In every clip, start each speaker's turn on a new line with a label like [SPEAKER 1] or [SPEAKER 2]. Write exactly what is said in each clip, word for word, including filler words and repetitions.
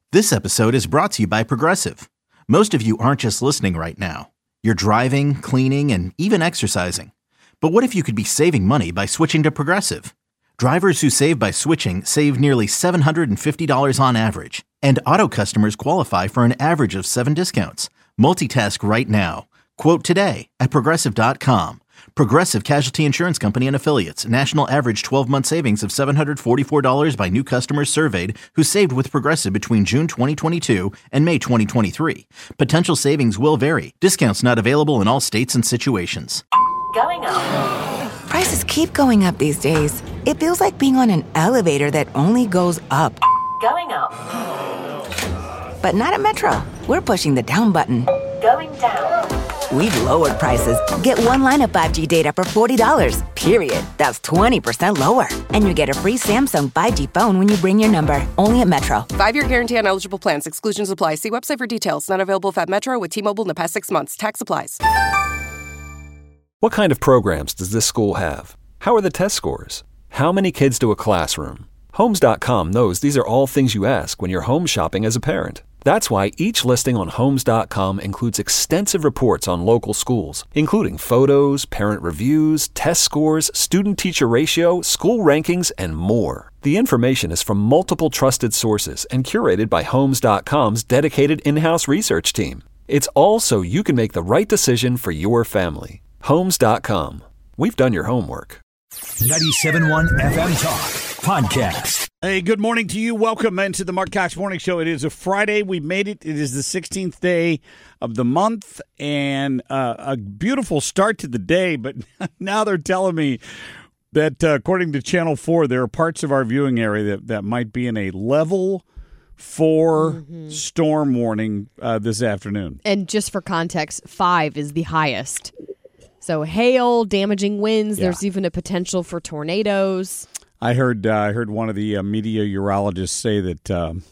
[SPEAKER 1] This episode is brought to you by Progressive. Most of you aren't just listening right now. You're driving, cleaning, and even exercising. But what if you could be saving money by switching to Progressive? Drivers who save by switching save nearly seven hundred fifty dollars on average. And auto customers qualify for an average of seven discounts. Multitask right now. Quote today at Progressive dot com. Progressive Casualty Insurance Company and Affiliates. National average twelve-month savings of seven hundred forty-four dollars by new customers surveyed who saved with Progressive between June twenty twenty-two and May twenty twenty-three. Potential savings will vary. Discounts not available in all states and situations.
[SPEAKER 2] Going up.
[SPEAKER 3] Prices keep going up these days. It feels like being on an elevator that only goes up.
[SPEAKER 2] Going up.
[SPEAKER 3] But not at Metro. We're pushing the down button.
[SPEAKER 2] Going down.
[SPEAKER 3] We've lowered prices. Get one line of five G data for forty dollars, period. That's twenty percent lower. And you get a free Samsung five G phone when you bring your number. Only at Metro.
[SPEAKER 4] Five-year guarantee on eligible plans. Exclusions apply. See website for details. Not available at Metro with T-Mobile in the past six months. Tax applies.
[SPEAKER 5] What kind of programs does this school have? How are the test scores? How many kids do a classroom? Homes dot com knows these are all things you ask when you're home shopping as a parent. That's why each listing on Homes dot com includes extensive reports on local schools, including photos, parent reviews, test scores, student-teacher ratio, school rankings, and more. The information is from multiple trusted sources and curated by Homes dot com's dedicated in-house research team. It's all so you can make the right decision for your family. Homes dot com. We've done your homework.
[SPEAKER 6] ninety-seven point one F M Talk Podcast.
[SPEAKER 7] Hey, good morning to you. Welcome into the Mark Cox Morning Show. It is a Friday. We made it. It is the sixteenth day of the month, and uh, a beautiful start to the day. But now they're telling me that, uh, according to Channel four, there are parts of our viewing area that, that might be in a level four mm-hmm. storm warning uh, this afternoon.
[SPEAKER 8] And just for context, five is the highest. So hail, damaging winds. Yeah. There's even a potential for tornadoes.
[SPEAKER 7] I heard uh, I heard one of the uh, meteorologists say that um,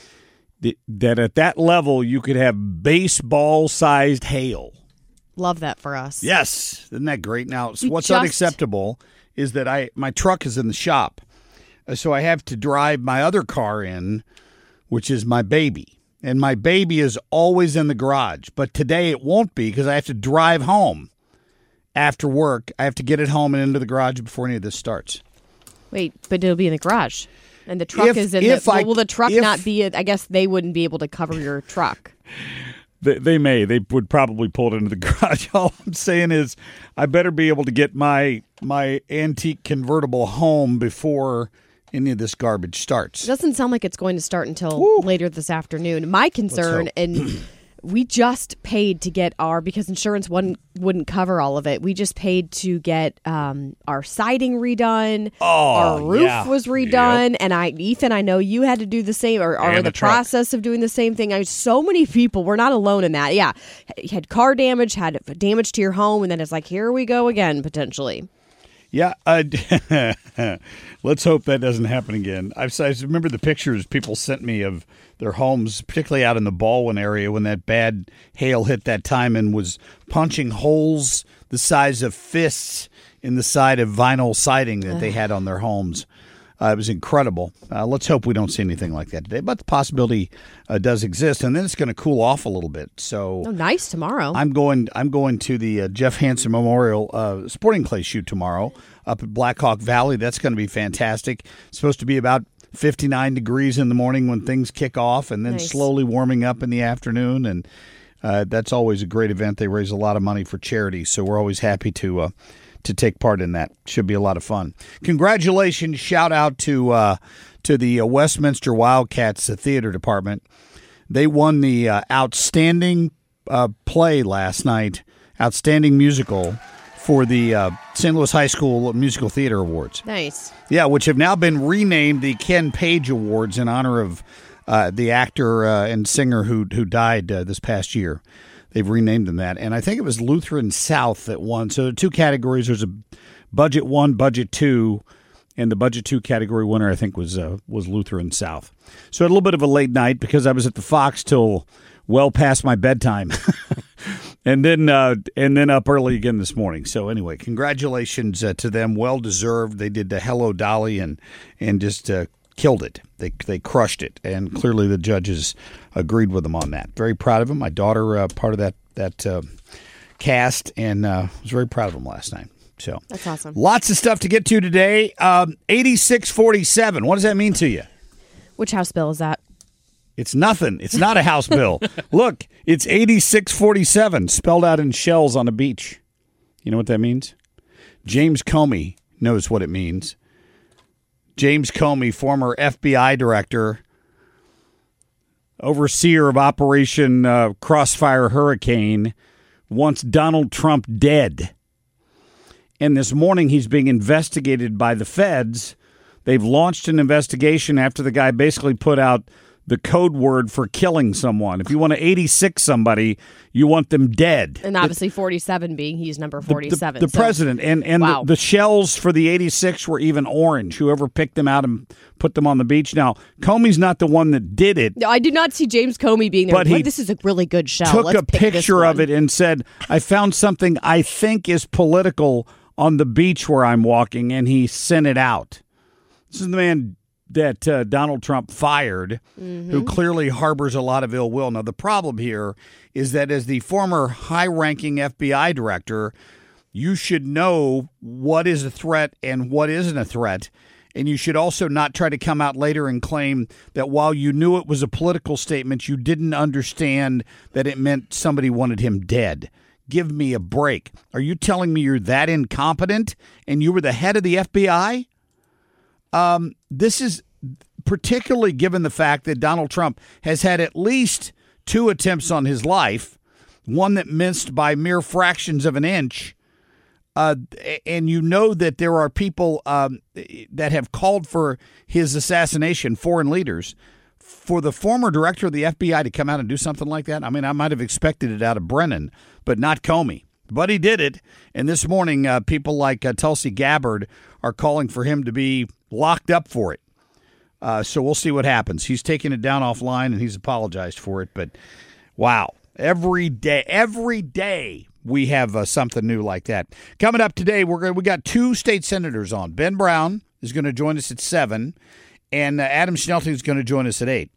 [SPEAKER 7] th- that at that level you could have baseball-sized hail.
[SPEAKER 8] Love that for us.
[SPEAKER 7] Yes, isn't that great? Now,
[SPEAKER 8] We
[SPEAKER 7] what's
[SPEAKER 8] just-
[SPEAKER 7] unacceptable is that I my truck is in the shop, uh, so I have to drive my other car in, which is my baby, and my baby is always in the garage. But today it won't be because I have to drive home after work. I have to get it home and into the garage before any of this starts.
[SPEAKER 8] Wait, but it'll be in the garage, and the truck
[SPEAKER 7] If-
[SPEAKER 8] is in.
[SPEAKER 7] if
[SPEAKER 8] the,
[SPEAKER 7] I-
[SPEAKER 8] will the truck
[SPEAKER 7] if-
[SPEAKER 8] not be? I guess they wouldn't be able to cover your truck.
[SPEAKER 7] They, they may. They would probably pull it into the garage. All I'm saying is I better be able to get my my antique convertible home before any of this garbage starts.
[SPEAKER 8] It doesn't sound like it's going to start until
[SPEAKER 7] Woo.
[SPEAKER 8] later this afternoon. My concern, and we just paid to get our, because insurance wouldn't, wouldn't cover all of it, we just paid to get um, our siding redone.
[SPEAKER 7] Oh,
[SPEAKER 8] our roof
[SPEAKER 7] yeah.
[SPEAKER 8] was redone. Yep. And I, Ethan, I know you had to do the same, or are in the, the process of doing the same thing. I so many people, we're not alone in that. Yeah. Had car damage, had damage to your home, and then it's like, here we go again, potentially.
[SPEAKER 7] Yeah, uh, let's hope that doesn't happen again. I've, I remember the pictures people sent me of their homes, particularly out in the Baldwin area when that bad hail hit that time and was punching holes the size of fists in the side of vinyl siding that they had on their homes. Uh, it was incredible. Uh, let's hope we don't see anything like that today, but the possibility uh, does exist, and then it's going to cool off a little bit. So
[SPEAKER 8] oh, nice tomorrow.
[SPEAKER 7] I'm going. I'm going to the uh, Jeff Hansen Memorial uh, Sporting Clay shoot tomorrow up at Blackhawk Valley. That's going to be fantastic. It's supposed to be about fifty-nine degrees in the morning when things kick off, and then
[SPEAKER 8] nice.
[SPEAKER 7] slowly warming up in the afternoon. And uh, that's always a great event. They raise a lot of money for charity, so we're always happy to. Uh, to take part in that. Should be a lot of fun. Congratulations. Shout out to uh, to the uh, Westminster Wildcats uh, theater department. They won the uh, outstanding uh, play last night, outstanding musical for the uh, Saint Louis High School Musical Theater Awards.
[SPEAKER 8] Nice.
[SPEAKER 7] Yeah, which have now been renamed the Ken Page Awards in honor of uh, the actor uh, and singer who, who died uh, this past year. They've renamed them that. And I think it was Lutheran South that won. So there are two categories. There's a budget one, budget two. And the budget two category winner, I think, was uh, was Lutheran South. So a little bit of a late night because I was at the Fox till well past my bedtime. and then uh, and then up early again this morning. So anyway, congratulations uh, to them. Well deserved. They did the Hello Dolly and, and just uh, killed it. They they crushed it, and clearly the judges agreed with them on that. Very proud of them. My daughter, uh, part of that that uh, cast, and uh, was very proud of them last night. So
[SPEAKER 8] that's awesome.
[SPEAKER 7] Lots of stuff to get to today. Um, eighty-six forty-seven. What does that mean to you?
[SPEAKER 8] Which House bill is that?
[SPEAKER 7] It's nothing. It's not a House bill. Look, it's eighty-six forty-seven, spelled out in shells on a beach. You know what that means? James Comey knows what it means. James Comey, former F B I director, overseer of Operation uh, Crossfire Hurricane, wants Donald Trump dead. And this morning he's being investigated by the feds. They've launched an investigation after the guy basically put out the code word for killing someone. If you want to eighty-six somebody, you want them dead.
[SPEAKER 8] And obviously forty-seven being he's number forty-seven.
[SPEAKER 7] The, the, the
[SPEAKER 8] so.
[SPEAKER 7] president. And, and
[SPEAKER 8] wow.
[SPEAKER 7] the, the shells for the eighty-six were even orange. Whoever picked them out and put them on the beach. Now, Comey's not the one that did it.
[SPEAKER 8] No, I did not see James Comey being there.
[SPEAKER 7] But he
[SPEAKER 8] this is a really good shell.
[SPEAKER 7] took
[SPEAKER 8] Let's
[SPEAKER 7] a
[SPEAKER 8] pick
[SPEAKER 7] picture of it and said, I found something I think is political on the beach where I'm walking, and he sent it out. This is the man that uh, Donald Trump fired, mm-hmm. who clearly harbors a lot of ill will. Now, the problem here is that as the former high-ranking F B I director, you should know what is a threat and what isn't a threat. And you should also not try to come out later and claim that while you knew it was a political statement, you didn't understand that it meant somebody wanted him dead. Give me a break. Are you telling me you're that incompetent and you were the head of the F B I? Um, this is particularly given the fact that Donald Trump has had at least two attempts on his life, one that missed by mere fractions of an inch. Uh, and you know that there are people um, that have called for his assassination, foreign leaders. For the former director of the F B I to come out and do something like that, I mean, I might have expected it out of Brennan, but not Comey. But he did it. And this morning, uh, people like uh, Tulsi Gabbard are calling for him to be locked up for it. Uh, so we'll see what happens. He's taken it down offline and he's apologized for it. But wow, every day, every day we have uh, something new like that. Coming up today, we're gonna, we got two state senators on. Ben Brown is going to join us at seven, and uh, Adam Schnelting is going to join us at eight.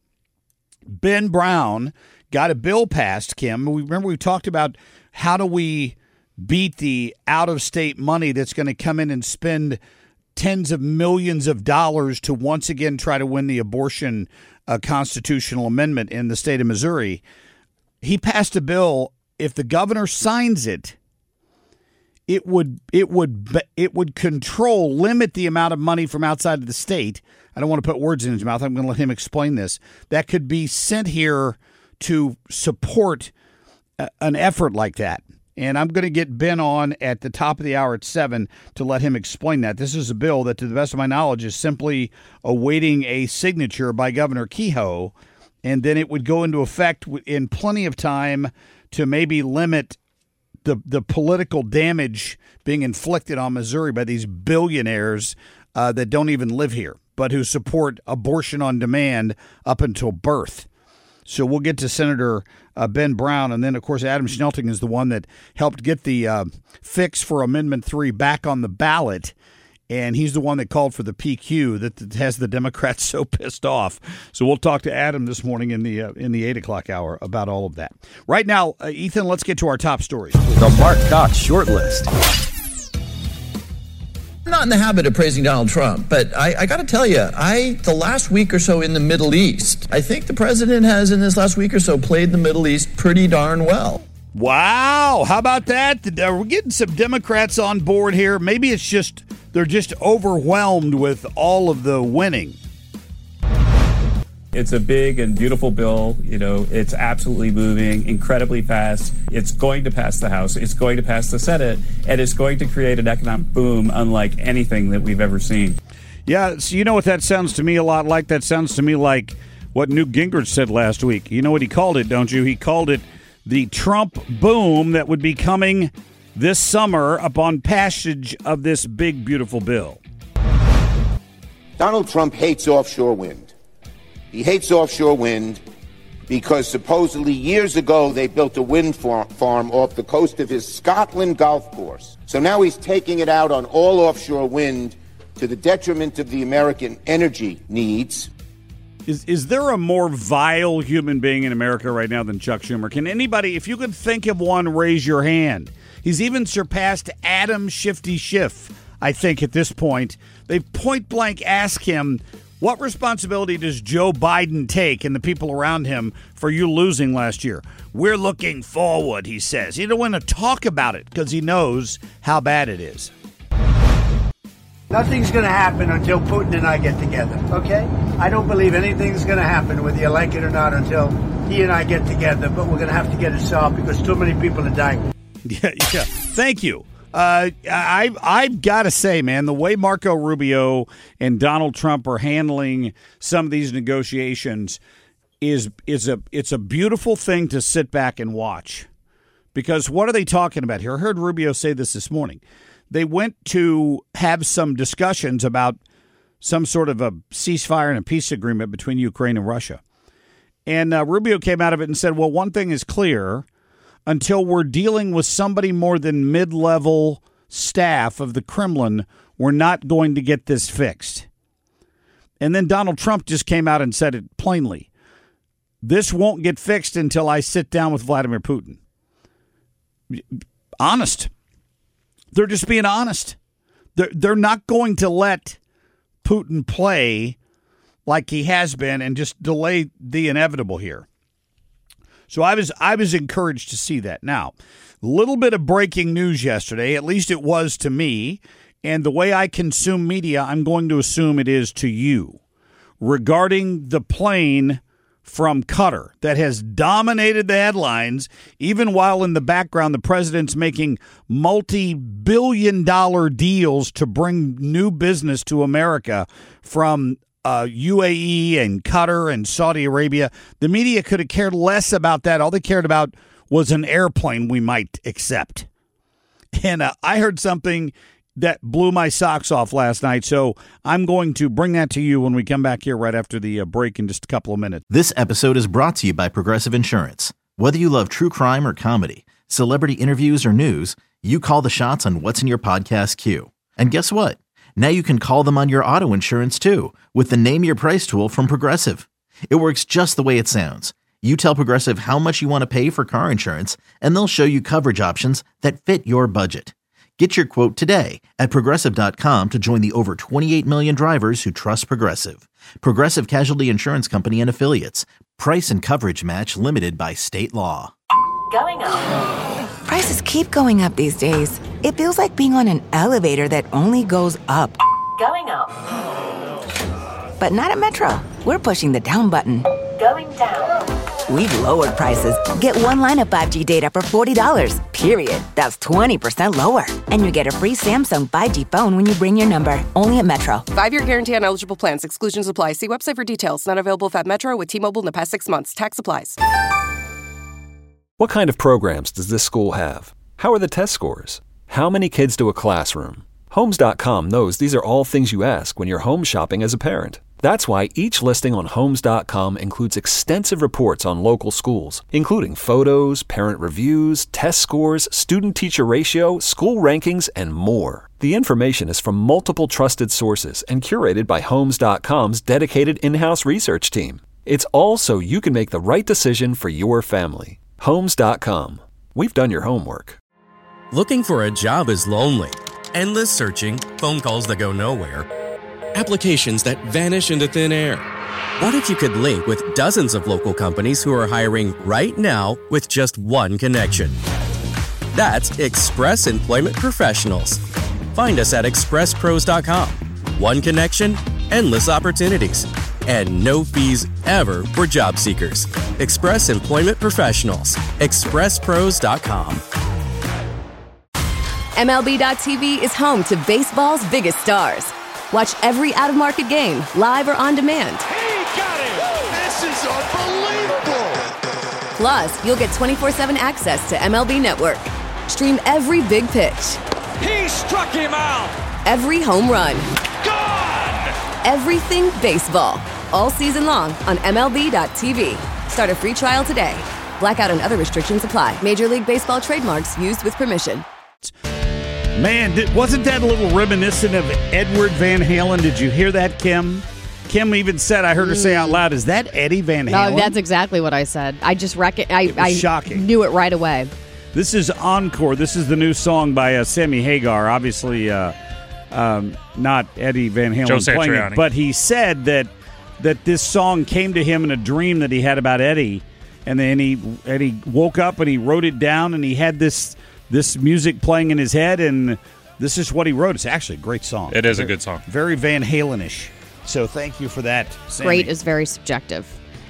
[SPEAKER 7] Ben Brown got a bill passed, Kim. We remember we talked about how do we beat the out-of-state money that's going to come in and spend tens of millions of dollars to once again try to win the abortion uh, constitutional amendment in the state of Missouri. He passed a bill. If the governor signs it, it would it would it would control, limit the amount of money from outside of the state. I don't want to put words in his mouth. I'm going to let him explain this. That could be sent here to support a, an effort like that. And I'm going to get Ben on at the top of the hour at seven to let him explain that. This is a bill that, to the best of my knowledge, is simply awaiting a signature by Governor Kehoe, and then it would go into effect in plenty of time to maybe limit the the political damage being inflicted on Missouri by these billionaires uh, that don't even live here, but who support abortion on demand up until birth. So we'll get to Senator uh, Ben Brown, and then, of course, Adam Schnelting is the one that helped get the uh, fix for Amendment three back on the ballot, and he's the one that called for the P Q that, that has the Democrats so pissed off. So we'll talk to Adam this morning in the uh, in the eight o'clock hour about all of that. Right now, uh, Ethan, let's get to our top stories.
[SPEAKER 9] The Mark Cox short list. I'm not in the habit of praising Donald Trump, but I, I got to tell you, I the last week or so in the Middle East, I think the president has in this last week or so played the Middle East pretty darn well.
[SPEAKER 7] Wow. How about that? Uh, we're getting some Democrats on board here. Maybe it's just they're just overwhelmed with all of the winning.
[SPEAKER 10] It's a big and beautiful bill. You know, it's absolutely moving incredibly fast. It's going to pass the House. It's going to pass the Senate. And it's going to create an economic boom unlike anything that we've ever seen.
[SPEAKER 7] Yeah, so you know what that sounds to me a lot like? That sounds to me like what Newt Gingrich said last week. You know what he called it, don't you? He called it the Trump boom that would be coming this summer upon passage of this big, beautiful bill.
[SPEAKER 11] Donald Trump hates offshore wind. He hates offshore wind because supposedly years ago they built a wind farm off the coast of his Scotland golf course. So now he's taking it out on all offshore wind to the detriment of the American energy needs.
[SPEAKER 7] Is is there a more vile human being in America right now than Chuck Schumer? Can anybody, if you could think of one, raise your hand? He's even surpassed Adam Shifty Schiff, I think, at this point. They point blank ask him, what responsibility does Joe Biden take and the people around him for you losing last year? We're looking forward, he says. He don't want to talk about it because he knows how bad it is.
[SPEAKER 12] Nothing's going to happen until Putin and I get together, okay? I don't believe anything's going to happen, whether you like it or not, until he and I get together. But we're going to have to get it solved because too many people are dying.
[SPEAKER 7] Yeah, yeah. Thank you. Uh, I, I've got to say, man, the way Marco Rubio and Donald Trump are handling some of these negotiations is is a it's a beautiful thing to sit back and watch. Because what are they talking about here? I heard Rubio say this this morning. They went to have some discussions about some sort of a ceasefire and a peace agreement between Ukraine and Russia. And uh, Rubio came out of it and said, well, one thing is clear. Until we're dealing with somebody more than mid-level staff of the Kremlin, we're not going to get this fixed. And then Donald Trump just came out and said it plainly. This won't get fixed until I sit down with Vladimir Putin. Honest. They're just being honest. They're, they're not going to let Putin play like he has been and just delay the inevitable here. So I was I was encouraged to see that. Now, a little bit of breaking news yesterday, at least it was to me, and the way I consume media, I'm going to assume it is to you, regarding the plane from Qatar that has dominated the headlines, even while in the background the president's making multi-billion dollar deals to bring new business to America from Uh, U A E and Qatar and Saudi Arabia. The media could have cared less about that. All they cared about was an airplane we might accept. And uh, I heard something that blew my socks off last night, so I'm going to bring that to you when we come back here right after the uh, break in just a couple of minutes.
[SPEAKER 1] This episode is brought to you by Progressive Insurance. Whether you love true crime or comedy, celebrity interviews or news, you call the shots on what's in your podcast queue. And guess what? Now you can call them on your auto insurance, too, with the Name Your Price tool from Progressive. It works just the way it sounds. You tell Progressive how much you want to pay for car insurance, and they'll show you coverage options that fit your budget. Get your quote today at Progressive dot com to join the over twenty-eight million drivers who trust Progressive. Progressive Casualty Insurance Company and Affiliates. Price and coverage match limited by state law.
[SPEAKER 2] Going up.
[SPEAKER 3] Prices keep going up these days. It feels like being on an elevator that only goes up.
[SPEAKER 2] Going up.
[SPEAKER 3] But not at Metro. We're pushing the down button.
[SPEAKER 2] Going down.
[SPEAKER 3] We've lowered prices. Get one line of five G data for forty dollars, period. That's twenty percent lower. And you get a free Samsung five G phone when you bring your number. Only at Metro.
[SPEAKER 4] Five-year guarantee on eligible plans. Exclusions apply. See website for details. Not available at Metro with T-Mobile in the past six months. Tax applies.
[SPEAKER 5] What kind of programs does this school have? How are the test scores? How many kids do a classroom? Homes dot com knows these are all things you ask when you're home shopping as a parent. That's why each listing on Homes dot com includes extensive reports on local schools, including photos, parent reviews, test scores, student-teacher ratio, school rankings, and more. The information is from multiple trusted sources and curated by Homes dot com's dedicated in-house research team. It's all so you can make the right decision for your family. Homes dot com. We've done your homework.
[SPEAKER 13] Looking for a job is lonely. Endless searching, phone calls that go nowhere, applications that vanish into thin air. What if you could link with dozens of local companies who are hiring right now with just one connection? That's Express Employment Professionals. Find us at express pros dot com. One connection, endless opportunities, and no fees ever for job seekers. Express Employment Professionals. express pros dot com.
[SPEAKER 14] M L B dot T V is home to baseball's biggest stars. Watch every out-of-market game, live or on demand.
[SPEAKER 15] He got it! This is unbelievable!
[SPEAKER 14] Plus, you'll get twenty-four seven access to M L B Network. Stream every big pitch.
[SPEAKER 15] He struck him out!
[SPEAKER 14] Every home run.
[SPEAKER 15] Gone!
[SPEAKER 14] Everything baseball. All season long on M L B dot T V. Start a free trial today. Blackout and other restrictions apply. Major League Baseball trademarks used with permission.
[SPEAKER 7] Man, did, wasn't that a little reminiscent of Edward Van Halen? Did you hear that, Kim? Kim even said, I heard her say out loud, is that Eddie Van Halen?
[SPEAKER 8] No, that's exactly what I said. I just reckon I,
[SPEAKER 7] It was
[SPEAKER 8] I
[SPEAKER 7] shocking.
[SPEAKER 8] knew it right away.
[SPEAKER 7] This is Encore. This is the new song by uh, Sammy Hagar. Obviously, uh, um, not Eddie Van Halen
[SPEAKER 16] Joe
[SPEAKER 7] playing
[SPEAKER 16] Satriani.
[SPEAKER 7] it, but he said that that this song came to him in a dream that he had about Eddie, and then he and he woke up and he wrote it down, and he had this this music playing in his head, and this is what he wrote. It's actually a great song.
[SPEAKER 16] It is a
[SPEAKER 7] Very-
[SPEAKER 16] good song.
[SPEAKER 7] very Van Halen-ish. So thank you for that, Sammy.
[SPEAKER 8] Great is very subjective.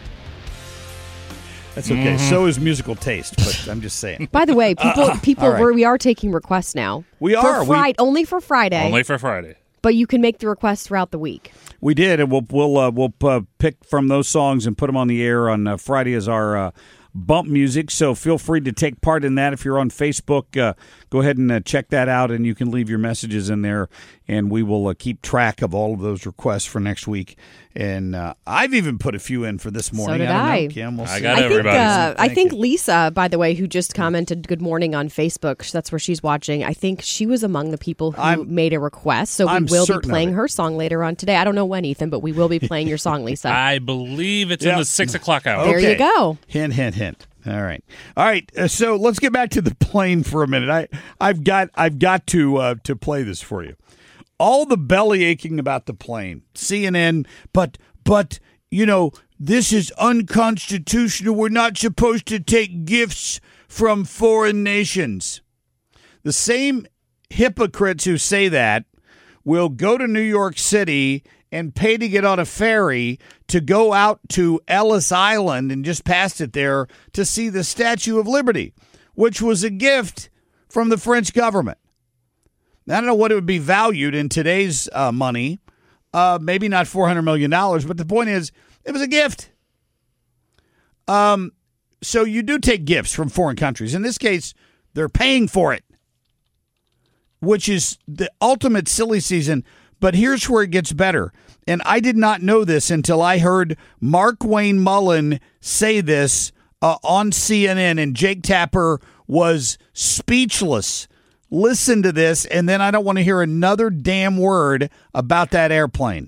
[SPEAKER 7] That's okay.
[SPEAKER 16] Mhm.
[SPEAKER 7] So is musical taste, but I'm just saying.
[SPEAKER 8] By the way, people,
[SPEAKER 7] Uh,
[SPEAKER 8] people,
[SPEAKER 7] all right.
[SPEAKER 8] we're, we are taking requests now.
[SPEAKER 7] We are.
[SPEAKER 8] for
[SPEAKER 7] We-
[SPEAKER 8] Friday, only for Friday.
[SPEAKER 16] Only for Friday.
[SPEAKER 8] But you can make the requests throughout the week.
[SPEAKER 7] We did, and we'll we'll uh, we'll uh, pick from those songs and put them on the air on uh, Friday as our uh, bump music. So feel free to take part in that. If you're on Facebook, uh, go ahead and uh, check that out, and you can leave your messages in there, and we will uh, keep track of all of those requests for next week. And uh, I've even put a few in for this morning.
[SPEAKER 8] So did
[SPEAKER 7] I. Don't
[SPEAKER 8] I.
[SPEAKER 7] know, Kim. We'll
[SPEAKER 16] I
[SPEAKER 7] see.
[SPEAKER 16] got
[SPEAKER 8] I think,
[SPEAKER 16] everybody.
[SPEAKER 8] uh, I
[SPEAKER 7] Thank
[SPEAKER 8] think
[SPEAKER 7] you.
[SPEAKER 8] Lisa, by the way, who just commented "Good morning" on Facebook, that's where she's watching. I think she was among the people who
[SPEAKER 7] I'm-
[SPEAKER 8] made a request. So we
[SPEAKER 7] I'm
[SPEAKER 8] will be
[SPEAKER 7] certain of
[SPEAKER 8] playing
[SPEAKER 7] it.
[SPEAKER 8] her song later on today. I don't know when, Ethan, but we will be playing your song, Lisa.
[SPEAKER 16] I believe it's
[SPEAKER 7] Yeah.
[SPEAKER 16] in the six o'clock hour.
[SPEAKER 8] There you
[SPEAKER 7] Okay.
[SPEAKER 8] go.
[SPEAKER 7] Hint, hint, hint. All right, all right. Uh, so let's get back to the plane for a minute. I, I've got, I've got to, uh, to play this for you. All the belly aching about the plane, C N N, but, but you know, this is unconstitutional. We're not supposed to take gifts from foreign nations. The same hypocrites who say that will go to New York City and pay to get on a ferry to go out to Ellis Island and just past it there to see the Statue of Liberty, which was a gift from the French government. I don't know what it would be valued in today's uh, money. Uh, maybe not four hundred million dollars, but the point is, it was a gift. Um, so you do take gifts from foreign countries. In this case, they're paying for it, which is the ultimate silly season. But here's where it gets better. And I did not know this until I heard Mark Wayne Mullen say this uh, on C N N, and Jake Tapper was speechless. Listen to this, and then I don't want to hear another damn word about that airplane.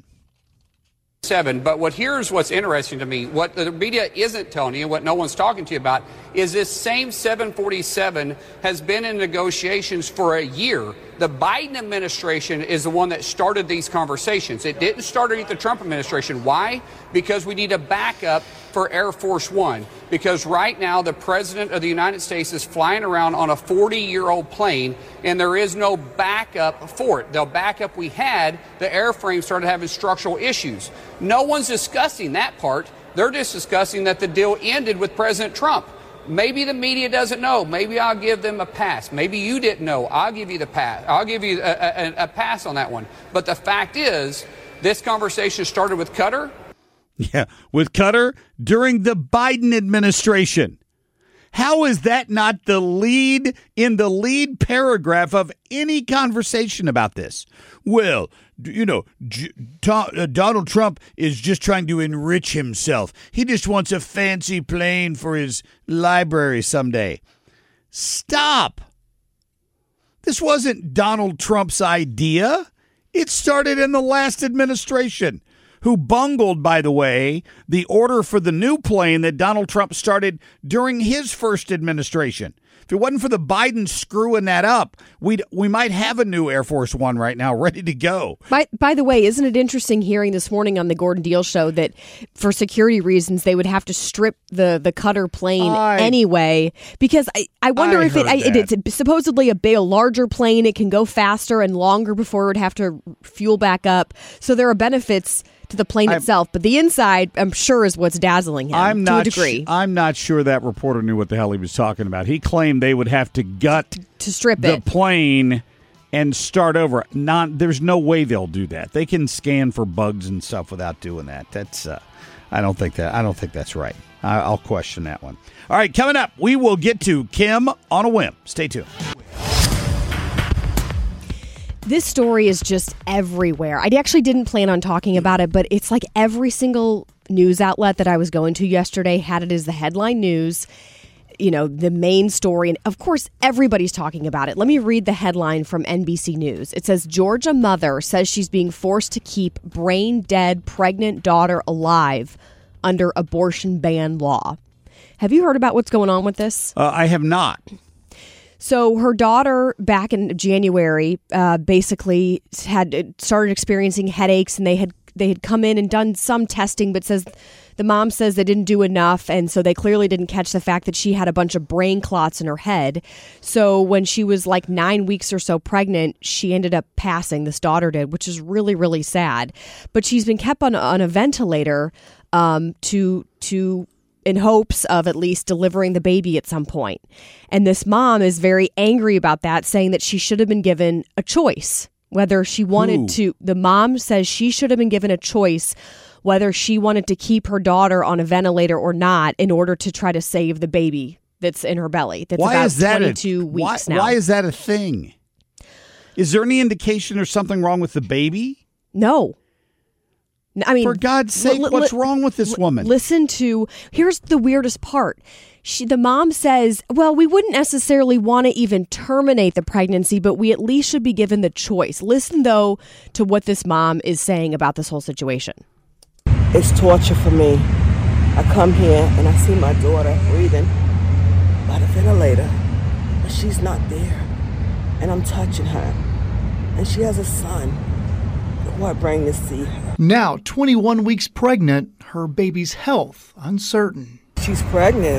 [SPEAKER 17] Seven, but what here's what's interesting to me, what the media isn't telling you, what no one's talking to you about, is this same seven forty-seven has been in negotiations for a year. The Biden administration is the one that started these conversations. It didn't start underneath the Trump administration. Why? Because we need a backup for Air Force One. Because right now the President of the United States is flying around on a forty-year-old plane, and there is no backup for it. The backup we had, the airframe started having structural issues. No one's discussing that part. They're just discussing that the deal ended with President Trump. Maybe the media doesn't know. Maybe I'll give them a pass. Maybe you didn't know. I'll give you the pass. I'll give you a, a, a pass on that one. But the fact is, this conversation started with Qatar.
[SPEAKER 7] Yeah, with Qatar during the Biden administration. How is that not the lead in the lead paragraph of any conversation about this? Well, d- you know, J- To- uh, Donald Trump is just trying to enrich himself. He just wants a fancy plane for his library someday. Stop. This wasn't Donald Trump's idea. It started in the last administration, who bungled, by the way, the order for the new plane that Donald Trump started during his first administration. If it wasn't for the Biden screwing that up, we'd, we might have a new Air Force One right now ready to go.
[SPEAKER 8] By, by the way, isn't it interesting hearing this morning on the Gordon Deal show that for security reasons they would have to strip the, the Qatar plane
[SPEAKER 7] I-
[SPEAKER 8] anyway? Because I, I wonder
[SPEAKER 7] I
[SPEAKER 8] if it,
[SPEAKER 7] heard
[SPEAKER 8] I, it
[SPEAKER 7] that.
[SPEAKER 8] it's supposedly a, big, a larger plane. It can go faster and longer before it would have to fuel back up. So there are benefits to the plane
[SPEAKER 7] I'm-
[SPEAKER 8] itself, but the inside, I'm sure, is what's dazzling him
[SPEAKER 7] I'm
[SPEAKER 8] to
[SPEAKER 7] not
[SPEAKER 8] a degree.
[SPEAKER 7] Sh- I'm not sure that reporter knew what the hell he was talking about. He claimed they would have to gut
[SPEAKER 8] to strip
[SPEAKER 7] the
[SPEAKER 8] it.
[SPEAKER 7] plane and start over. Not, there's no way they'll do that. They can scan for bugs and stuff without doing that. That's uh, I don't think that I don't think that's right. I, I'll question that one. All right, coming up, we will get to Kim on a whim. Stay tuned.
[SPEAKER 8] This story is just everywhere. I actually didn't plan on talking about it, but it's like every single news outlet that I was going to yesterday had it as the headline news. you know, the main story. And of course, everybody's talking about it. Let me read the headline from N B C News. It says, Georgia mother says she's being forced to keep brain dead pregnant daughter alive under abortion ban law. Have you heard about what's going on with this?
[SPEAKER 7] Uh, I have not.
[SPEAKER 8] So her daughter back in January uh, basically had started experiencing headaches, and they had they had come in and done some testing, but says the mom says they didn't do enough, and so they clearly didn't catch the fact that she had a bunch of brain clots in her head. So when she was like nine weeks or so pregnant, she ended up passing. This daughter did, which is really, really sad. But she's been kept on, on a ventilator um, to to. in hopes of at least delivering the baby at some point. And this mom is very angry about that, saying that she should have been given a choice, whether she wanted
[SPEAKER 7] Ooh.
[SPEAKER 8] to. The mom says she should have been given a choice whether she wanted to keep her daughter on a ventilator or not in order to try to save the baby that's in her belly. That's
[SPEAKER 7] why
[SPEAKER 8] about
[SPEAKER 7] is that
[SPEAKER 8] twenty-two
[SPEAKER 7] a,
[SPEAKER 8] weeks
[SPEAKER 7] why,
[SPEAKER 8] now.
[SPEAKER 7] Why is that a thing? Is there any indication there's something wrong with the baby?
[SPEAKER 8] No. I mean,
[SPEAKER 7] for God's sake,
[SPEAKER 8] li- li-
[SPEAKER 7] what's wrong with this
[SPEAKER 8] li-
[SPEAKER 7] woman?
[SPEAKER 8] Listen to, here's the weirdest part. She, the mom says, well, we wouldn't necessarily want to even terminate the pregnancy, but we at least should be given the choice. Listen, though, to what this mom is saying about this whole situation.
[SPEAKER 18] It's torture for me. I come here and I see my daughter breathing by the ventilator, but she's not there. And I'm touching her. And she has a son. Who I bring to see her.
[SPEAKER 19] Now, twenty-one weeks pregnant, her baby's health uncertain.
[SPEAKER 18] She's pregnant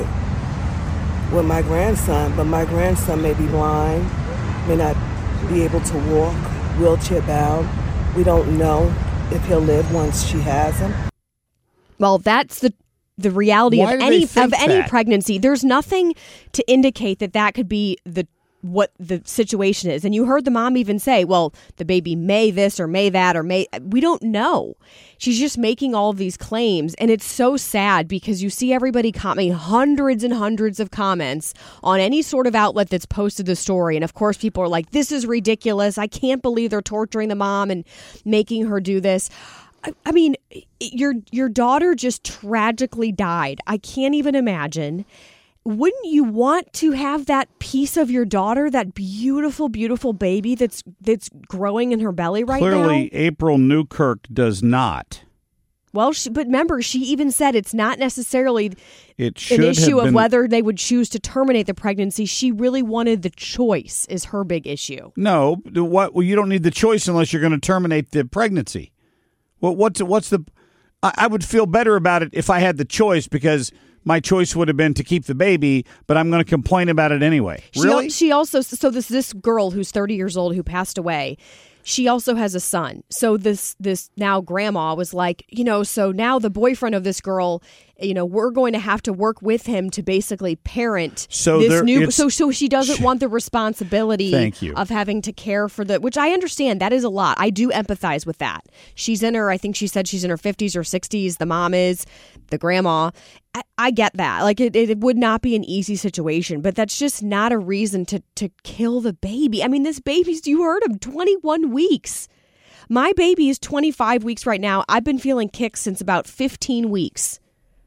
[SPEAKER 18] with my grandson, but my grandson may be blind, may not be able to walk, wheelchair bound. We don't know if he'll live once she has him.
[SPEAKER 8] Well, that's the the reality
[SPEAKER 18] Why
[SPEAKER 8] of
[SPEAKER 18] do
[SPEAKER 8] any
[SPEAKER 18] they think
[SPEAKER 8] of any
[SPEAKER 18] that?
[SPEAKER 8] pregnancy. There's nothing to indicate that that could be the what the situation is. And you heard the mom even say, well, the baby may this or may that or may, we don't know. She's just making all of these claims. And it's so sad because you see everybody commenting, hundreds and hundreds of comments on any sort of outlet that's posted the story. And of course, people are like, this is ridiculous. I can't believe they're torturing the mom and making her do this. I, I mean, your your daughter just tragically died. I can't even imagine. Wouldn't you want to have that piece of your daughter, that beautiful, beautiful baby that's that's growing in her belly right now?
[SPEAKER 7] Clearly, April Newkirk does not.
[SPEAKER 8] Well, she, but remember, she even said it's not necessarily
[SPEAKER 7] It should
[SPEAKER 8] an issue
[SPEAKER 7] have
[SPEAKER 8] of
[SPEAKER 7] been-
[SPEAKER 8] whether they would choose to terminate the pregnancy. She really wanted the choice is her big issue.
[SPEAKER 7] No, the what? Well, you don't need the choice unless you're going to terminate the pregnancy. Well, what's what's the? I, I would feel better about it if I had the choice because my choice would have been to keep the baby, but I'm going to complain about it anyway.
[SPEAKER 8] She,
[SPEAKER 7] Really?
[SPEAKER 8] al- She also, so this this girl who's thirty years old who passed away, she also has a son. So this this now grandma was like, you know, so now the boyfriend of this girl, you know, we're going to have to work with him to basically parent
[SPEAKER 7] So
[SPEAKER 8] this
[SPEAKER 7] there-
[SPEAKER 8] new.
[SPEAKER 7] it's-
[SPEAKER 8] So so she doesn't want the responsibility
[SPEAKER 7] Thank you.
[SPEAKER 8] of having to care for the, which I understand that is a lot. I do empathize with that. She's in her, I think she said she's in her fifties or sixties. The mom is, the grandma. I, I get that. Like it, it would not be an easy situation, but that's just not a reason to to kill the baby. I mean, this baby's, you heard him, twenty-one weeks. My baby is twenty-five weeks right now. I've been feeling kicks since about fifteen weeks.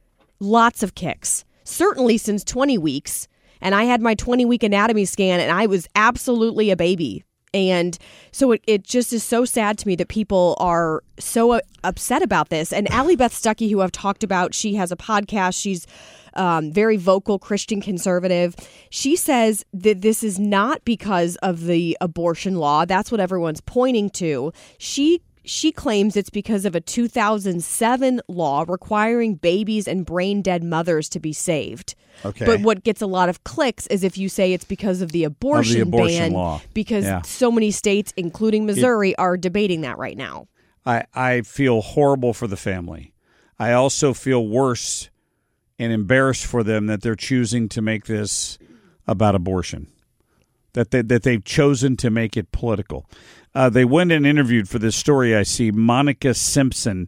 [SPEAKER 8] Lots of kicks. Certainly since twenty weeks. And I had my twenty-week anatomy scan, and I was absolutely a baby. And so it, it just is so sad to me that people are so uh, upset about this. And Allie Beth Stuckey, who I've talked about, she has a podcast. She's um, very vocal Christian conservative. She says that this is not because of the abortion law. That's what everyone's pointing to. She She claims it's because of a two thousand seven law requiring babies and brain-dead mothers to be saved.
[SPEAKER 7] Okay.
[SPEAKER 8] But what gets a lot of clicks is if you say it's because of the abortion,
[SPEAKER 7] abortion
[SPEAKER 8] ban,
[SPEAKER 7] law.
[SPEAKER 8] because
[SPEAKER 7] Yeah.
[SPEAKER 8] so many states, including Missouri, are debating that right now.
[SPEAKER 7] I, I feel horrible for the family. I also feel worse and embarrassed for them that they're choosing to make this about abortion, that, they, that they've chosen to make it political. Uh, they went and interviewed for this story. I see Monica Simpson,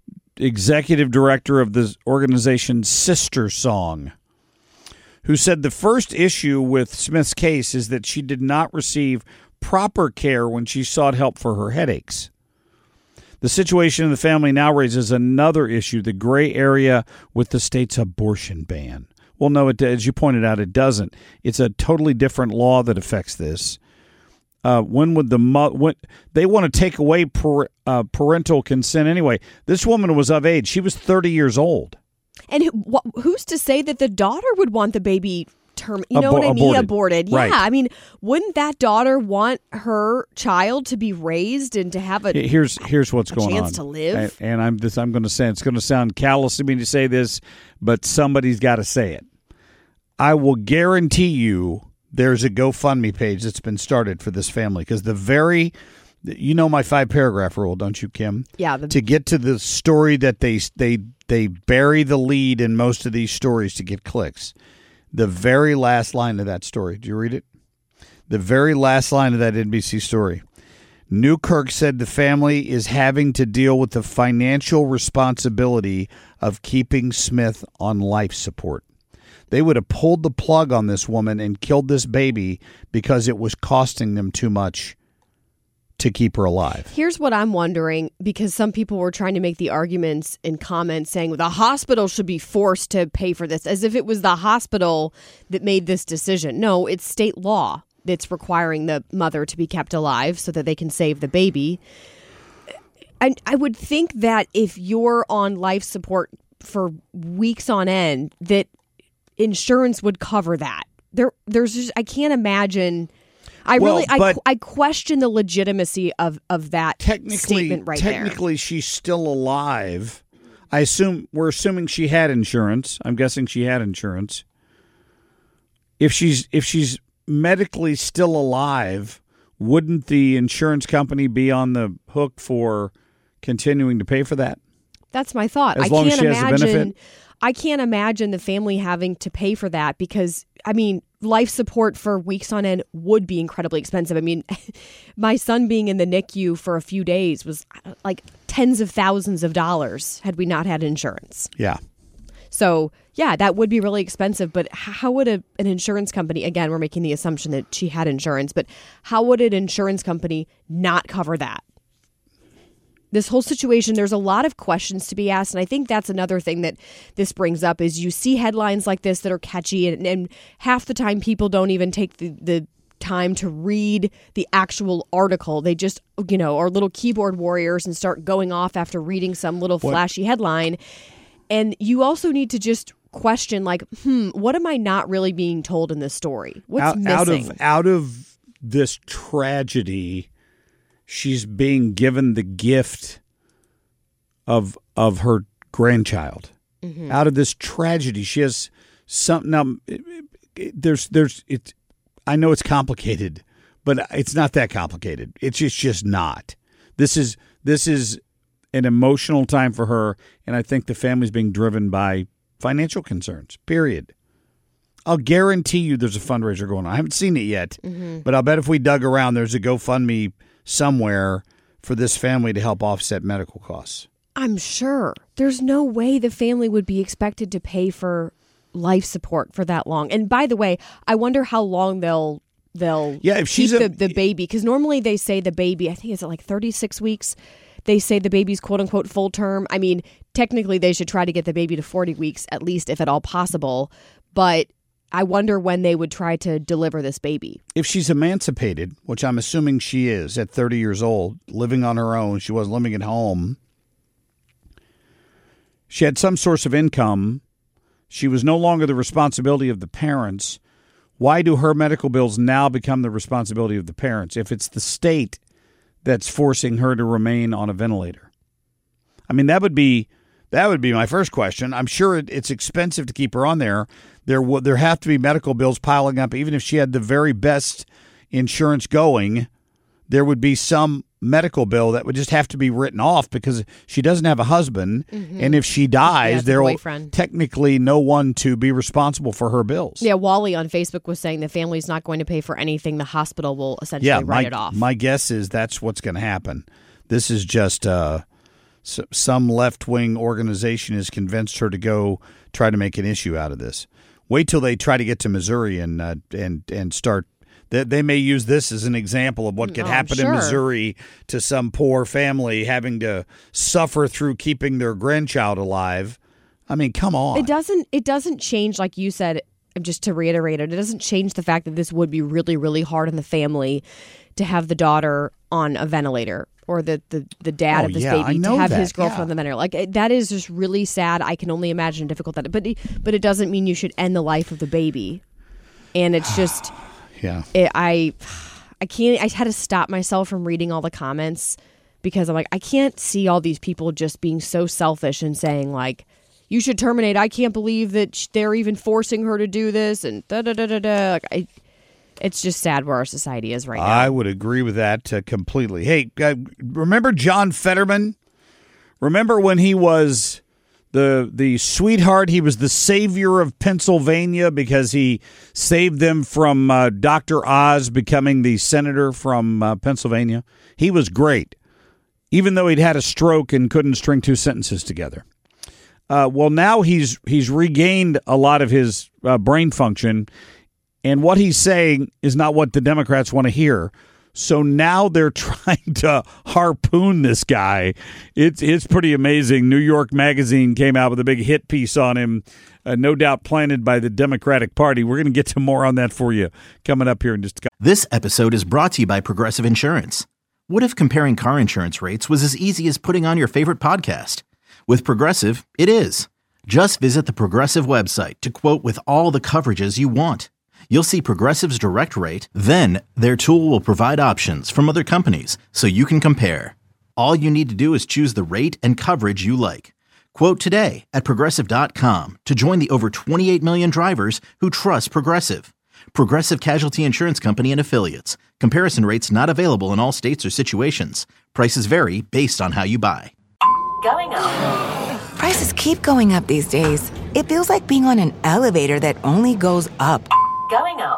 [SPEAKER 7] executive director of the organization Sister Song, who said the first issue with Smith's case is that she did not receive proper care when she sought help for her headaches. The situation in the family now raises another issue, the gray area with the state's abortion ban. Well, no, it, as you pointed out, it doesn't. It's a totally different law that affects this. Uh, when would the mo- when, they want to take away per, uh, parental consent anyway? This woman was of age. She was thirty years old.
[SPEAKER 8] And who, wh- who's to say that the daughter would want the baby term? You know
[SPEAKER 7] Abo-
[SPEAKER 8] what I mean?
[SPEAKER 7] aborted.
[SPEAKER 8] Aborted. Yeah.
[SPEAKER 7] Right.
[SPEAKER 8] I mean, wouldn't that daughter want her child to be raised and to have a
[SPEAKER 7] here's here's what's
[SPEAKER 8] a
[SPEAKER 7] going
[SPEAKER 8] chance
[SPEAKER 7] on
[SPEAKER 8] to live?
[SPEAKER 7] And, and I'm this. I'm going to say it's going to sound callous to me to say this, but somebody's got to say it. I will guarantee you there's a GoFundMe page that's been started for this family because the very, you know my five paragraph rule, don't you, Kim?
[SPEAKER 8] Yeah. The,
[SPEAKER 7] to get to the story that they they they bury the lead in most of these stories to get clicks. The very last line of that story. Did you read it? The very last line of that N B C story. Newkirk said the family is having to deal with the financial responsibility of keeping Smith on life support. They would have pulled the plug on this woman and killed this baby because it was costing them too much to keep her alive.
[SPEAKER 8] Here's what I'm wondering, because some people were trying to make the arguments in comments saying the hospital should be forced to pay for this, as if it was the hospital that made this decision. No, it's state law that's requiring the mother to be kept alive so that they can save the baby. And I would think that if you're on life support for weeks on end, that insurance would cover that. There, there's just, I can't imagine. I
[SPEAKER 7] Well,
[SPEAKER 8] really, I,
[SPEAKER 7] but-
[SPEAKER 8] I question the legitimacy of, of that
[SPEAKER 7] Technically,
[SPEAKER 8] statement right there.
[SPEAKER 7] technically, she's still alive. I assume we're assuming she had insurance. I'm guessing she had insurance. If she's if she's medically still alive, wouldn't the insurance company be on the hook for continuing to pay for that?
[SPEAKER 8] That's my thought.
[SPEAKER 7] As
[SPEAKER 8] I
[SPEAKER 7] long as
[SPEAKER 8] can't
[SPEAKER 7] she has the
[SPEAKER 8] imagine.
[SPEAKER 7] benefit?
[SPEAKER 8] I can't imagine the family having to pay for that because, I mean, life support for weeks on end would be incredibly expensive. I mean, my son being in the N I C U for a few days was like tens of thousands of dollars had we not had insurance.
[SPEAKER 7] Yeah.
[SPEAKER 8] So, yeah, that would be really expensive. But how would a, an insurance company, again, we're making the assumption that she had insurance, but how would an insurance company not cover that? This whole situation, there's a lot of questions to be asked. And I think that's another thing that this brings up is you see headlines like this that are catchy. And, and half the time people don't even take the, the time to read the actual article. They just, you know, are little keyboard warriors and start going off after reading some little
[SPEAKER 7] What?
[SPEAKER 8] flashy headline. And you also need to just question, like, hmm, what am I not really being told in this story? What's
[SPEAKER 7] out,
[SPEAKER 8] missing?
[SPEAKER 7] out of out of this tragedy, she's being given the gift of of her grandchild.
[SPEAKER 8] Mhm.
[SPEAKER 7] Out of this tragedy, she has something. Now, it- it- there's there's it. I know it's complicated, but it's not that complicated. It's just just not. This is this is an emotional time for her, and I think the family's being driven by financial concerns. Period. I'll guarantee you there's a fundraiser going on. I haven't seen it yet,
[SPEAKER 8] Mhm.
[SPEAKER 7] but I'll bet if we dug around, there's a GoFundMe somewhere for this family to help offset medical costs.
[SPEAKER 8] I'm sure. There's no way the family would be expected to pay for life support for that long. And by the way, I wonder how long they'll they'll
[SPEAKER 7] Yeah, if
[SPEAKER 8] keep
[SPEAKER 7] she's a-
[SPEAKER 8] the, the baby, because normally they say the baby, I think it's like thirty-six weeks. They say the baby's quote unquote full term. I mean, technically they should try to get the baby to forty weeks at least, if at all possible. But I wonder when they would try to deliver this baby.
[SPEAKER 7] If she's emancipated, which I'm assuming she is at thirty years old, living on her own, she wasn't living at home. She had some source of income. She was no longer the responsibility of the parents. Why do her medical bills now become the responsibility of the parents if it's the state that's forcing her to remain on a ventilator? I mean, that would be that would be my first question. I'm sure it, it's expensive to keep her on there. There would there have to be medical bills piling up. Even if she had the very best insurance going, there would be some medical bill that would just have to be written off because she doesn't have a husband.
[SPEAKER 8] Mhm.
[SPEAKER 7] And if she
[SPEAKER 8] Yeah,
[SPEAKER 7] dies,
[SPEAKER 8] it's a
[SPEAKER 7] there will
[SPEAKER 8] boyfriend.
[SPEAKER 7] technically no one to be responsible for her bills.
[SPEAKER 8] Yeah, Wally on Facebook was saying the family's not going to pay for anything. The hospital will essentially
[SPEAKER 7] Yeah,
[SPEAKER 8] write
[SPEAKER 7] my,
[SPEAKER 8] it off.
[SPEAKER 7] my guess is that's what's going to happen. This is just uh, s- some left-wing organization has convinced her to go try to make an issue out of this. Wait till they try to get to Missouri and uh, and and start. They, they may use this as an example of what could
[SPEAKER 8] Oh, I'm
[SPEAKER 7] happen in
[SPEAKER 8] sure.
[SPEAKER 7] Missouri to some poor family having to suffer through keeping their grandchild alive. I mean, come on.
[SPEAKER 8] It doesn't. It doesn't change, like you said. Just to reiterate it, it doesn't change the fact that this would be really, really hard on the family to have the daughter on a ventilator, or the the, the dad
[SPEAKER 7] oh,
[SPEAKER 8] of this
[SPEAKER 7] yeah,
[SPEAKER 8] baby
[SPEAKER 7] I know
[SPEAKER 8] to have
[SPEAKER 7] that.
[SPEAKER 8] his girlfriend
[SPEAKER 7] yeah.
[SPEAKER 8] on the ventilator. Like it, that is just really sad. I can only imagine how difficult that. But it, but it doesn't mean you should end the life of the baby. And it's just,
[SPEAKER 7] yeah.
[SPEAKER 8] It, I I can't. I had to stop myself from reading all the comments because I'm like, I can't see all these people just being so selfish and saying like, you should terminate. I can't believe that they're even forcing her to do this, and da da da da da. Like, I, it's just sad where our society is right now.
[SPEAKER 7] I would agree with that uh, completely. Hey, uh, remember John Fetterman? Remember when he was the the sweetheart? He was the savior of Pennsylvania because he saved them from uh, Doctor Oz becoming the senator from uh, Pennsylvania. He was great, even though he'd had a stroke and couldn't string two sentences together. Uh, well, now he's he's regained a lot of his uh, brain function, and what he's saying is not what the Democrats want to hear. So now they're trying to harpoon this guy. It's it's pretty amazing. New York Magazine came out with a big hit piece on him, uh, no doubt planted by the Democratic Party. We're going to get to more on that for you coming up here in just a couple.
[SPEAKER 1] This episode is brought to you by Progressive Insurance. What if comparing car insurance rates was as easy as putting on your favorite podcast? With Progressive, it is. Just visit the Progressive website to quote with all the coverages you want. You'll see Progressive's direct rate, then their tool will provide options from other companies so you can compare. All you need to do is choose the rate and coverage you like. Quote today at Progressive dot com to join the over twenty-eight million drivers who trust Progressive. Progressive Casualty Insurance Company and Affiliates. Comparison rates not available in all states or situations. Prices vary based on how you buy.
[SPEAKER 2] Going up.
[SPEAKER 3] Prices keep going up these days. It feels like being on an elevator that only goes up.
[SPEAKER 2] Going up.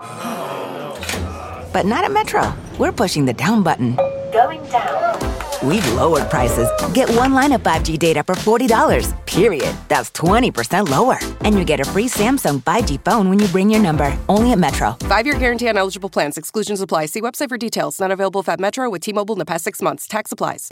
[SPEAKER 3] But not at Metro. We're pushing the down button.
[SPEAKER 2] Going down.
[SPEAKER 3] We've lowered prices. Get one line of five G data for forty dollars, period. That's twenty percent lower. And you get a free Samsung five G phone when you bring your number. Only at Metro.
[SPEAKER 4] Five-year guarantee on eligible plans. Exclusions apply. See website for details. Not available if at Metro with T-Mobile in the past six months. Tax applies.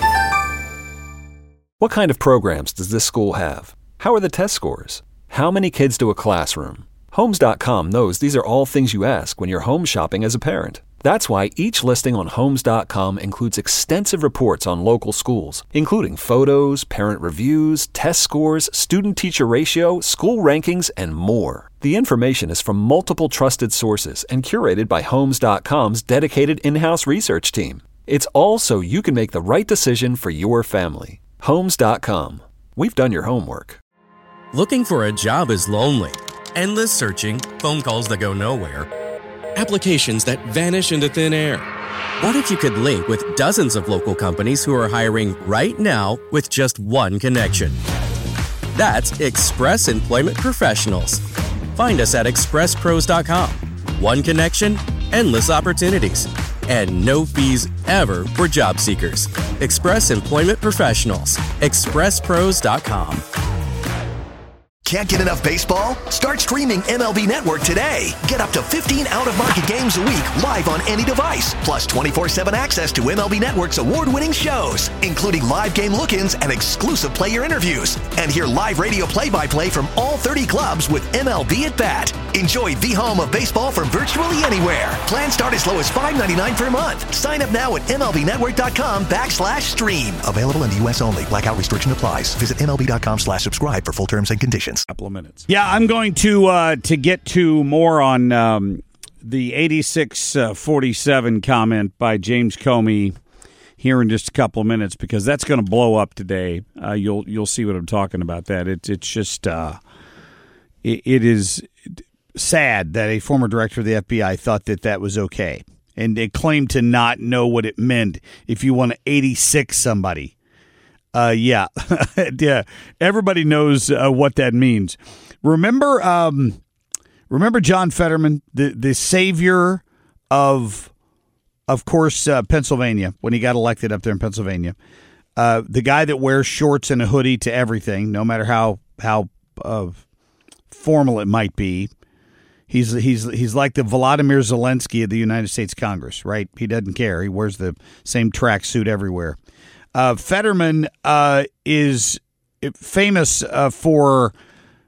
[SPEAKER 5] What kind of programs does this school have? How are the test scores? How many kids do a classroom? Homes dot com knows these are all things you ask when you're home shopping as a parent. That's why each listing on Homes dot com includes extensive reports on local schools, including photos, parent reviews, test scores, student-teacher ratio, school rankings, and more. The information is from multiple trusted sources and curated by Homes dot com's dedicated in-house research team. It's all so you can make the right decision for your family. Homes dot com. We've done your homework.
[SPEAKER 13] Looking for a job is lonely. Endless searching, phone calls that go nowhere, applications that vanish into thin air. What if you could link with dozens of local companies who are hiring right now with just one connection? That's Express Employment Professionals. Find us at express pros dot com. One connection, endless opportunities, and no fees ever for job seekers. Express Employment Professionals. express pros dot com.
[SPEAKER 20] Can't get enough baseball? Start streaming M L B Network today. Get up to fifteen out-of-market games a week live on any device, plus twenty-four seven access to M L B Network's award-winning shows, including live game look-ins and exclusive player interviews. And hear live radio play-by-play from all thirty clubs with M L B at Bat. Enjoy the home of baseball from virtually anywhere. Plans start as low as five ninety-nine per month. Sign up now at MLBnetwork.com backslash stream. Available in the U S only. Blackout restriction applies. Visit MLB.com slash subscribe for full terms and conditions.
[SPEAKER 7] Couple of minutes. Yeah, I'm going to uh, to get to more on um, the eighty-six forty-seven comment by James Comey here in just a couple of minutes, because that's going to blow up today. Uh, you'll you'll see what I'm talking about. That it's it's just uh, it, it is sad that a former director of the F B I thought that that was okay, and they claimed to not know what it meant if you want to eighty-six somebody. Uh, yeah, yeah. Everybody knows uh, what that means. Remember, um, remember John Fetterman, the the savior of, of course, uh, Pennsylvania, when he got elected up there in Pennsylvania. Uh, the guy that wears shorts and a hoodie to everything, no matter how how uh, formal it might be. He's he's he's like the Volodymyr Zelensky of the United States Congress, right? He doesn't care. He wears the same tracksuit everywhere. Uh, Fetterman uh, is famous uh, for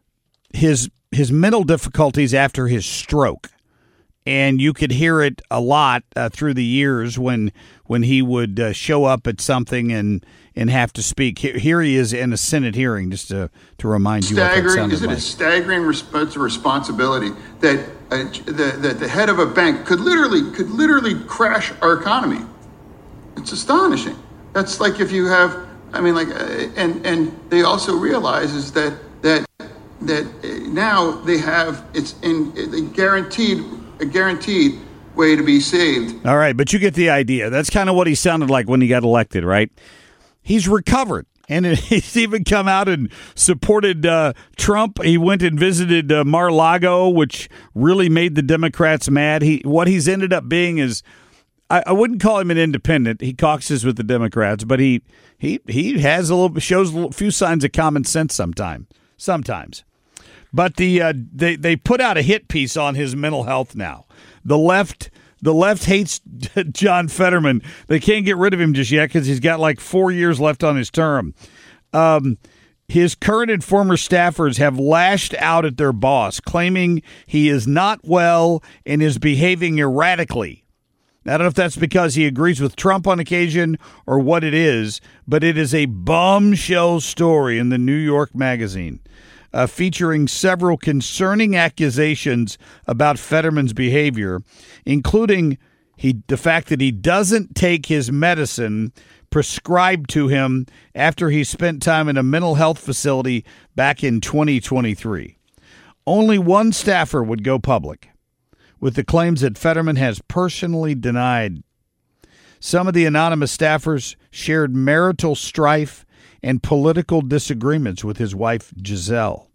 [SPEAKER 7] his his mental difficulties after his stroke. And you could hear it a lot uh, through the years when when he would uh, show up at something and, and have to speak. Here, here he is in a Senate hearing, just to, to remind you what that
[SPEAKER 21] Staggering,
[SPEAKER 7] sounded
[SPEAKER 21] is it
[SPEAKER 7] like.
[SPEAKER 21] a staggering resp- responsibility that uh, the, the the head of a bank could literally could literally crash our economy? It's astonishing. That's like if you have, I mean, like, uh, and and they also realize is that that that now they have it's in a guaranteed a guaranteed way to be saved.
[SPEAKER 7] All right, but you get the idea. That's kind of what he sounded like when he got elected, right? He's recovered, and he's even come out and supported uh, Trump. He went and visited uh, Mar-a-Lago, which really made the Democrats mad. He what he's ended up being is, I, I wouldn't call him an independent. He caucuses with the Democrats, but he he he has a little shows a little, few signs of common sense sometimes. Sometimes. But the uh, they they put out a hit piece on his mental health now. The left the left hates John Fetterman. They can't get rid of him just yet because he's got like four years left on his term. Um, his current and former staffers have lashed out at their boss, claiming he is not well and is behaving erratically. I don't know if that's because he agrees with Trump on occasion or what it is, but it is a bombshell story in the New York Magazine. Uh, featuring several concerning accusations about Fetterman's behavior, including he the fact that he doesn't take his medicine prescribed to him after he spent time in a mental health facility back in twenty twenty-three. Only one staffer would go public with the claims that Fetterman has personally denied. Some of the anonymous staffers shared marital strife and political disagreements with his wife, Giselle.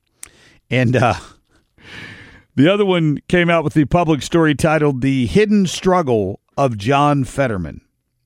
[SPEAKER 7] And uh, the other one came out with the public story titled The Hidden Struggle of John Fetterman,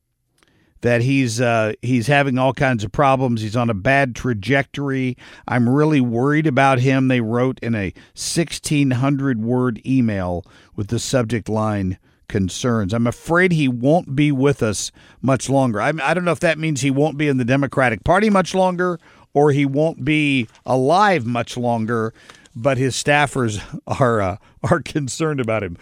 [SPEAKER 7] that he's uh, he's having all kinds of problems. He's on a bad trajectory. I'm really worried about him, they wrote in a sixteen hundred word email with the subject line, concerns. I'm afraid he won't be with us much longer. I, I don't know if that means he won't be in the Democratic Party much longer or he won't be alive much longer, but his staffers are uh, are concerned about him.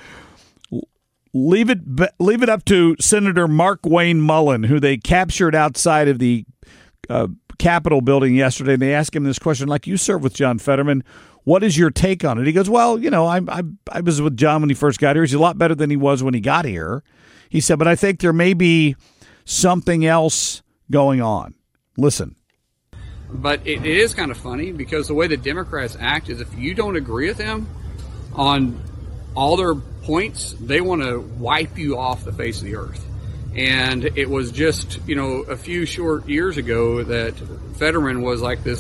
[SPEAKER 7] Leave it leave it up to Senator Mark Wayne Mullen, who they captured outside of the uh, Capitol building yesterday. And they asked him this question, like, you served with John Fetterman. What is your take on it? He goes, well, you know, I, I I was with John when he first got here. He's a lot better than he was when he got here. He said, but I think there may be something else going on. Listen.
[SPEAKER 17] But it, it is kind of funny because the way the Democrats act is if you don't agree with them on all their points, they want to wipe you off the face of the earth. And it was just, you know, a few short years ago that Fetterman was like this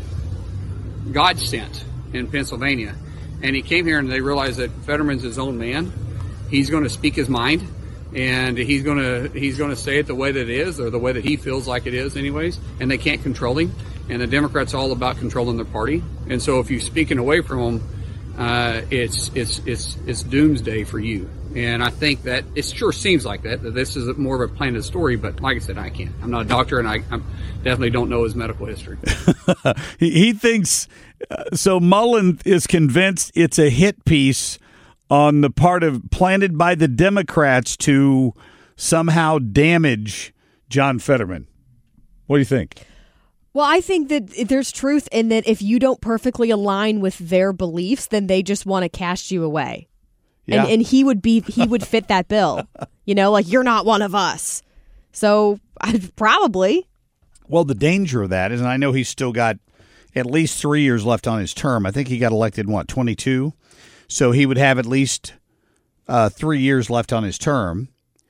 [SPEAKER 17] God sent in Pennsylvania. And he came here and they realized that Fetterman's his own man. He's going to speak his mind and he's going to he's going to say it the way that it is or the way that he feels like it is anyways. And they can't control him. And the Democrats are all about controlling their party. And so if you're speaking away from them, uh, it's it's it's it's doomsday for you. And I think that it sure seems like that, that this is more of a planted story. But like I said, I can't. I'm not a doctor, and I I'm, definitely don't know his medical history.
[SPEAKER 7] he, he thinks uh, so. Mullen is convinced it's a hit piece on the part of planted by the Democrats to somehow damage John Fetterman. What do you think?
[SPEAKER 8] Well, I think that there's truth in that if you don't perfectly align with their beliefs, then they just want to cast you away. Yeah. And, and he would be he would fit that bill. You know, like, you're not one of us. So I'd probably.
[SPEAKER 7] Well, the danger of that is, and I know he's still got at least three years left on his term. I think he got elected in, what, twenty-two? So he would have at least uh, three years left on his term.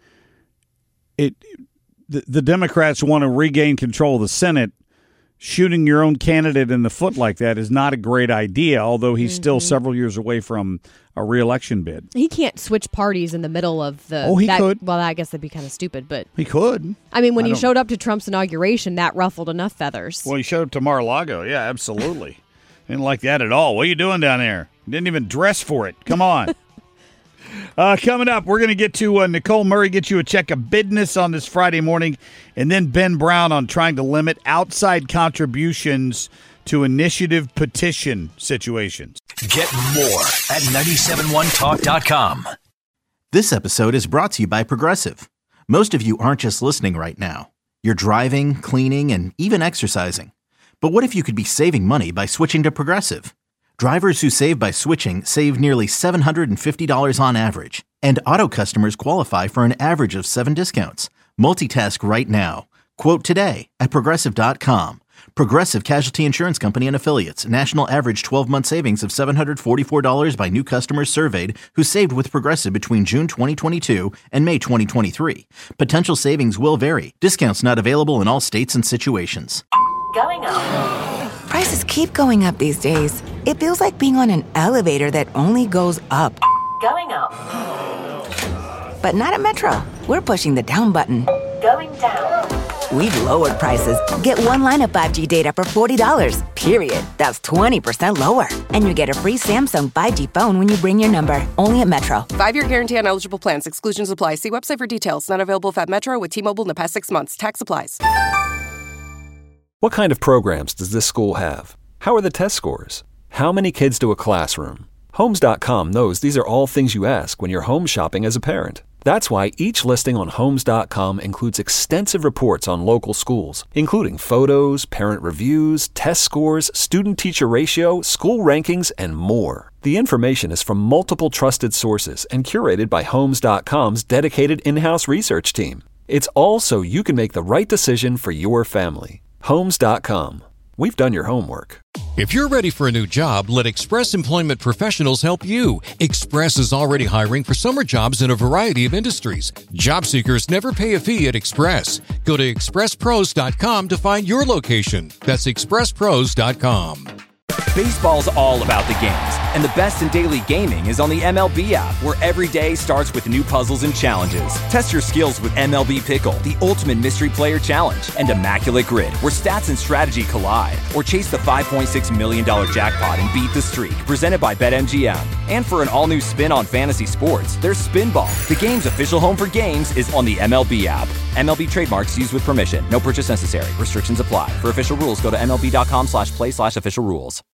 [SPEAKER 7] It the, the Democrats want to regain control of the Senate. Shooting your own candidate in the foot like that is not a great idea, although he's mm-hmm. still several years away from a re-election bid.
[SPEAKER 8] He can't switch parties in the middle of the...
[SPEAKER 7] Oh, he
[SPEAKER 8] that,
[SPEAKER 7] could.
[SPEAKER 8] Well, I guess that'd be kind of stupid, but...
[SPEAKER 7] He could.
[SPEAKER 8] I mean, when
[SPEAKER 7] I
[SPEAKER 8] he
[SPEAKER 7] don't...
[SPEAKER 8] showed up to Trump's inauguration, that ruffled enough feathers.
[SPEAKER 7] Well, he showed up to Mar-a-Lago. Yeah, absolutely. Didn't like that at all. What are you doing down there? Didn't even dress for it. Come on. Uh, coming up, we're going to get to uh, Nicole Murray, get you a check of business on this Friday morning, and then Ben Brown on trying to limit outside contributions to initiative petition situations.
[SPEAKER 20] Get more at nine seven one talk dot com.
[SPEAKER 1] This episode is brought to you by Progressive. Most of you aren't just listening right now. You're driving, cleaning, and even exercising. But what if you could be saving money by switching to Progressive? Drivers who save by switching save nearly seven hundred fifty dollars on average. And auto customers qualify for an average of seven discounts. Multitask right now. Quote today at Progressive dot com. Progressive Casualty Insurance Company and Affiliates. National average twelve-month savings of seven hundred forty-four dollars by new customers surveyed who saved with Progressive between June twenty twenty-two and May twenty twenty-three. Potential savings will vary. Discounts not available in all states and situations.
[SPEAKER 2] Going up.
[SPEAKER 3] Prices keep going up these days. It feels like being on an elevator that only goes up.
[SPEAKER 2] Going up.
[SPEAKER 3] But not at Metro. We're pushing the down button.
[SPEAKER 2] Going down.
[SPEAKER 3] We've lowered prices. Get one line of five G data for forty dollars, period. That's twenty percent lower. And you get a free Samsung five G phone when you bring your number. Only at Metro.
[SPEAKER 4] Five-year guarantee on eligible plans. Exclusions apply. See website for details. Not available if at Metro with T-Mobile in the past six months. Tax applies.
[SPEAKER 5] What kind of programs does this school have? How are the test scores? How many kids do a classroom? Homes dot com knows these are all things you ask when you're home shopping as a parent. That's why each listing on Homes dot com includes extensive reports on local schools, including photos, parent reviews, test scores, student-teacher ratio, school rankings, and more. The information is from multiple trusted sources and curated by Homes dot com's dedicated in-house research team. It's all so you can make the right decision for your family. Homes dot com. We've done your homework.
[SPEAKER 6] If you're ready for a new job, let Express Employment Professionals help you. Express is already hiring for summer jobs in a variety of industries. Job seekers never pay a fee at Express. Go to express pros dot com to find your location. That's express pros dot com.
[SPEAKER 22] Baseball's all about the games, and the best in daily gaming is on the M L B app, where every day starts with new puzzles and challenges. Test your skills with M L B Pickle, the ultimate mystery player challenge, and Immaculate Grid, where stats and strategy collide. Or chase the five point six million dollars jackpot and beat the streak, presented by BetMGM. And for an all-new spin on fantasy sports, there's Spinball. The game's official home for games is on the M L B app. M L B trademarks used with permission. No purchase necessary. Restrictions apply. For official rules, go to M L B dot com slash play slash official rules.